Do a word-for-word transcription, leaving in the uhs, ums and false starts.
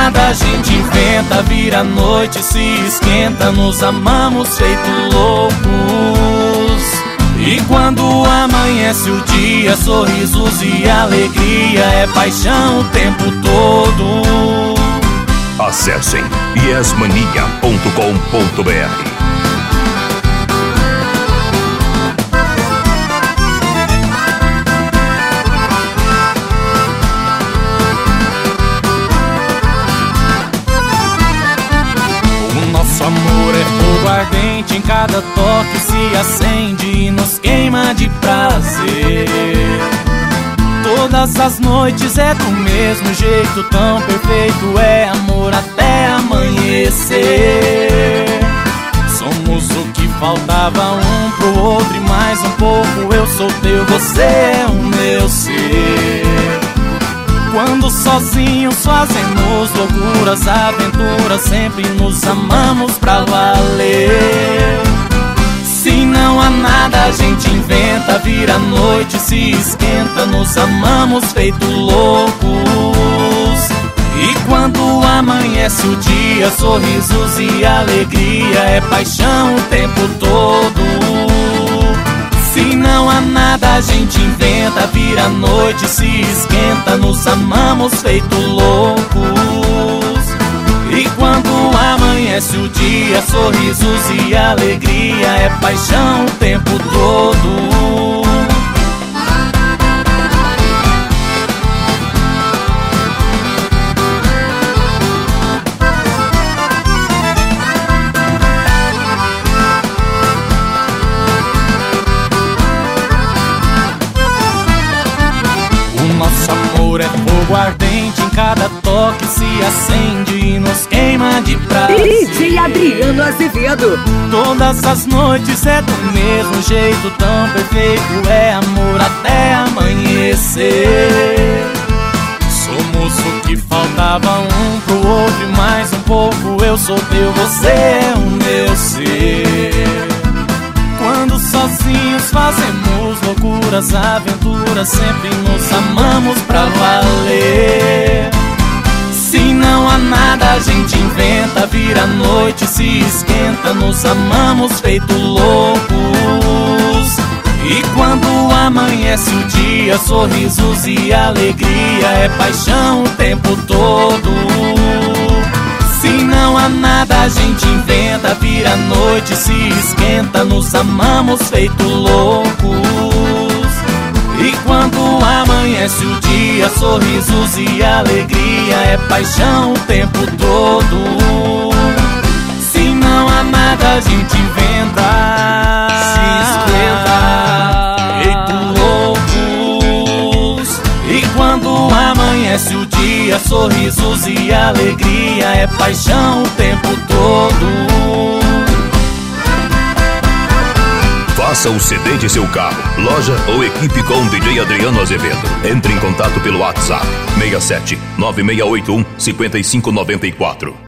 nada a gente inventa, vira noite, se esquenta, nos amamos feito loucos. E quando amanhece o dia, sorrisos e alegria, é paixão o tempo todo. Acessem yes mania ponto com ponto br. Nosso amor é fogo ardente, em cada toque se acende e nos queima de prazer. Todas as noites é do mesmo jeito, tão perfeito, é amor até amanhecer. Somos o que faltava um pro outro e mais um pouco, eu sou teu, você é o meu ser. Quando sozinhos fazemos loucuras, aventuras, sempre nos amamos pra valer. Se não há nada a gente inventa, vira noite, se esquenta, nos amamos feito loucos. E quando amanhece o dia, sorrisos e alegria, é paixão o tempo todo. Se não há nada a gente inventa, vira noite, se esquenta, nos amamos feito loucos. E quando amanhece o dia, sorrisos e alegria, é paixão o tempo todo. Nosso amor é fogo ardente, em cada toque se acende e nos queima de prazer. D J Adriano Azevedo. Todas as noites é do mesmo jeito, tão perfeito, é amor até amanhecer. Somos o que faltava um pro outro e mais um pouco, eu sou teu, você é o meu ser. Quando sozinhos fazemos loucuras, aventuras, sempre nos amamos pra valer. Se não há nada a gente inventa, vira noite, se esquenta, nos amamos feito loucos. E quando amanhece o dia, sorrisos e alegria, é paixão o tempo todo. Se não há nada a gente inventa, vira noite, se esquenta, nos amamos feito loucos. E quando amanhece o dia, sorrisos e alegria, é paixão o tempo todo. Se não há nada a gente inventa, se esquenta, feito loucos. E quando amanhece o dia, sorrisos e alegria, é paixão o tempo todo. Faça o C D de seu carro, loja ou equipe com D J Adriano Azevedo. Entre em contato pelo WhatsApp seis sete nove seis oito um cinco cinco nove quatro.